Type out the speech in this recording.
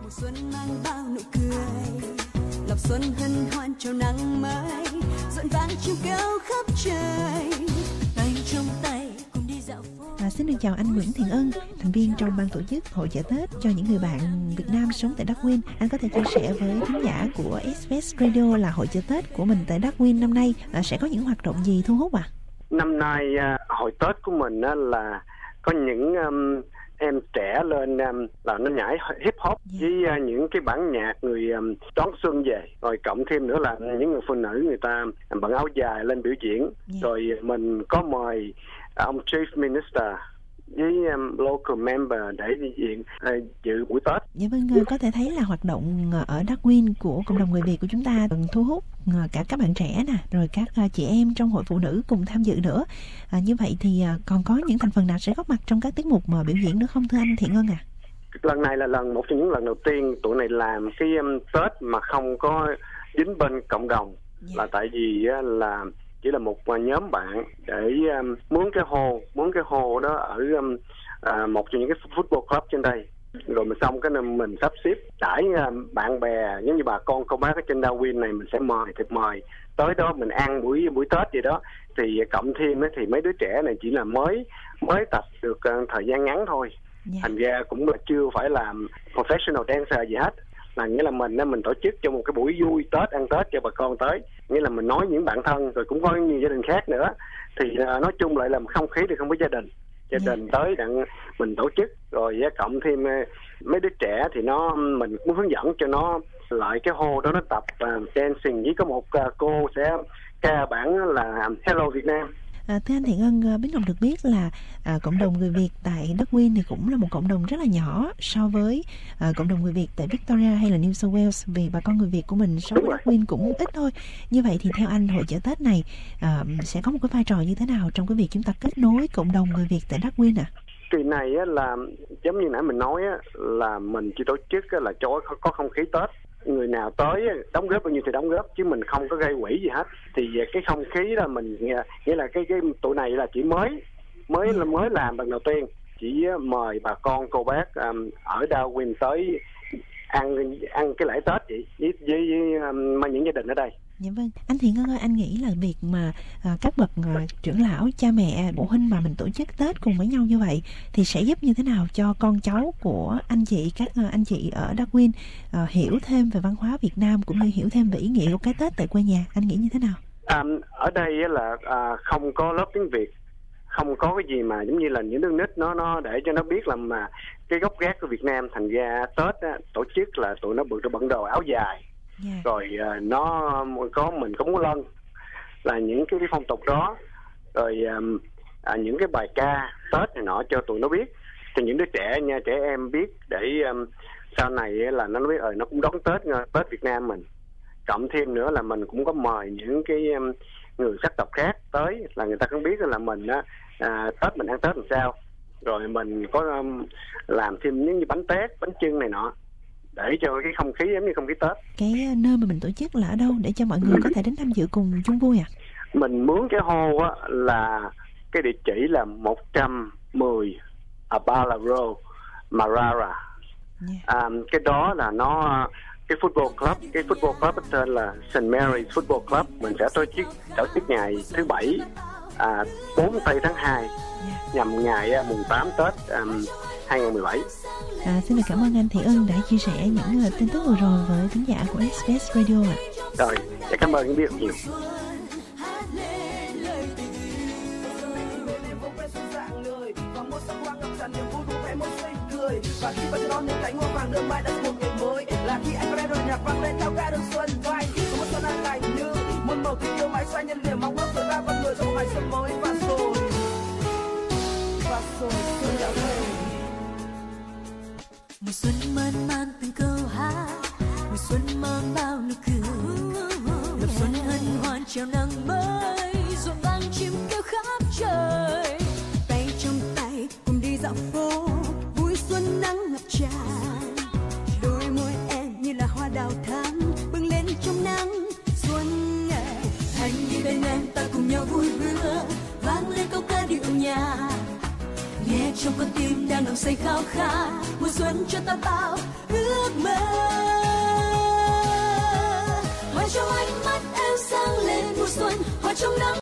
xuân mang bao nụ cười, lộc xuân hân hoan chào nắng mới, rộn vang chim kêu khắp trời, tay trong tay cùng đi dạo phố. Xin được chào anh Nguyễn Thiện Ân, thành viên trong ban tổ chức Hội chợ Tết cho những người bạn Việt Nam sống tại Darwin. Anh có thể chia sẻ với khán giả của SBS Radio là Hội chợ Tết của mình tại Darwin năm nay sẽ có những hoạt động gì thu hút ạ? Năm nay hội Tết của mình là có những em trẻ lên là nó nhảy hip hop với những cái bản nhạc người đón xuân về, rồi cộng thêm nữa là những người phụ nữ người ta bận áo dài lên biểu diễn. Rồi mình có mời ông Chief Minister với local member để dự buổi Tết. Dạ vâng, có thể thấy là hoạt động ở Darwin của cộng đồng người Việt của chúng ta thu hút cả các bạn trẻ nè, rồi các chị em trong hội phụ nữ cùng tham dự nữa. Như vậy thì còn có những thành phần nào sẽ góp mặt trong các tiết mục mà biểu diễn nữa không thưa anh Thiện Ân ạ? Lần này là một trong những lần đầu tiên tụi này làm cái Tết mà không có dính bên cộng đồng, là tại vì là chỉ là một nhóm bạn để muốn cái hồ đó ở một trong những cái football club trên đây. Rồi mình xong cái mình sắp xếp đãi bạn bè giống như bà con cô bác ở trên Darwin này, mình sẽ mời tới đó mình ăn buổi Tết gì đó. Thì cộng thêm thì mấy đứa trẻ này chỉ là mới tập được thời gian ngắn thôi. Thành ra cũng là chưa phải làm professional dancer gì hết. Là nghĩa là mình tổ chức cho một cái buổi vui Tết, ăn Tết cho bà con tới, nghĩa là mình nói những bạn thân, rồi cũng có nhiều gia đình khác nữa. Thì nói chung lại là không khí thì không có gia đình tới đặng mình tổ chức. Rồi cộng thêm mấy đứa trẻ thì mình cũng hướng dẫn cho nó lại cái hô đó, nó tập dancing, với có một cô sẽ ca bản là Hello Việt Nam. Thưa anh Thiện Ân, Bính Ngọc được biết là cộng đồng người Việt tại Darwin thì cũng là một cộng đồng rất là nhỏ so với cộng đồng người Việt tại Victoria hay là New South Wales, vì bà con người Việt của mình sống ở Darwin cũng ít thôi. Như vậy thì theo anh, hội chợ Tết này sẽ có một cái vai trò như thế nào trong cái việc chúng ta kết nối cộng đồng người Việt tại Darwin ạ? Kỳ này là giống như nãy mình nói là mình chỉ tổ chức là cho có không khí Tết. Người nào tới đóng góp bao nhiêu thì đóng góp, chứ mình không có gây quỹ gì hết. Thì cái không khí là mình nghĩa là cái tụi này là chỉ mới làm lần đầu tiên, chỉ mời bà con cô bác ở Darwin tới ăn cái lễ Tết vậy với những gia đình ở đây. Dạ vâng, anh Thiện Ân ơi, anh nghĩ là việc mà các bậc trưởng lão, cha mẹ, phụ huynh mà mình tổ chức Tết cùng với nhau như vậy thì sẽ giúp như thế nào cho con cháu của các anh chị ở Darwin hiểu thêm về văn hóa Việt Nam, cũng như hiểu thêm về ý nghĩa của cái Tết tại quê nhà? Anh nghĩ như thế nào? Ở đây là không có lớp tiếng Việt, không có cái gì mà giống như là những đứa nít nó để cho nó biết là mà cái gốc gác của Việt Nam. Thành ra Tết tổ chức là tụi nó bận đồ áo dài. Rồi mình có múa lân, là những cái phong tục đó, rồi những cái bài ca Tết này nọ cho tụi nó biết. Thì những đứa trẻ em biết để sau này là nó biết nó cũng đón Tết Việt Nam mình. Cộng thêm nữa là mình cũng có mời những cái người sắc tộc khác tới, là người ta cũng biết là mình Tết mình ăn Tết làm sao. Rồi mình có làm thêm những như bánh tét, bánh chưng này nọ, để cho cái không khí giống như không khí Tết. Cái nơi mà mình tổ chức là ở đâu để cho mọi người có thể đến tham dự cùng chung vui ạ? Mình mướn cái hô là cái địa chỉ là 110 Abala Road, Marara. Cái đó là cái football club tên là St. Mary's Football Club. Mình sẽ tổ chức ngày thứ Bảy 4 tây tháng 2 nhằm ngày mùng 8 Tết 2017. Xin được cảm ơn anh Thiện Ân đã chia sẻ những tin tức vừa rồi với khán giả của SBS Radio ạ. Rồi, cảm ơn biết nhiều. Và khi bắt đón những cánh hoa vàng nở mãi đã một ngày mới, là khi anh có đem đội nhạc vang lên theo ca đường xuân vai. Có một xuân an lành như muôn màu tình yêu mãi xanh, nhân niềm mong ước tuổi ta con người trong ngày xuân mới. Và rồi xuân đã về. Mùa xuân man man từng câu hát, mùa xuân mang bao nụ cười, lập xuân hân hoan chào nắng mới, rộn vang chim kêu khắp trời. Tay trong tay cùng đi dạo phố, vui xuân nắng ngập tràn. Đôi môi em như là hoa đào thắm bừng lên trong nắng xuân. Anh đi bên em ta cùng nhau vui bữa, vang lên câu ca điệu nhạc. Nghe trong con tim đang nồng say khao khát, mùa xuân cho ta bao ước mơ. trong ánh mắt em sáng lên mùa xuân, hoa trong nắng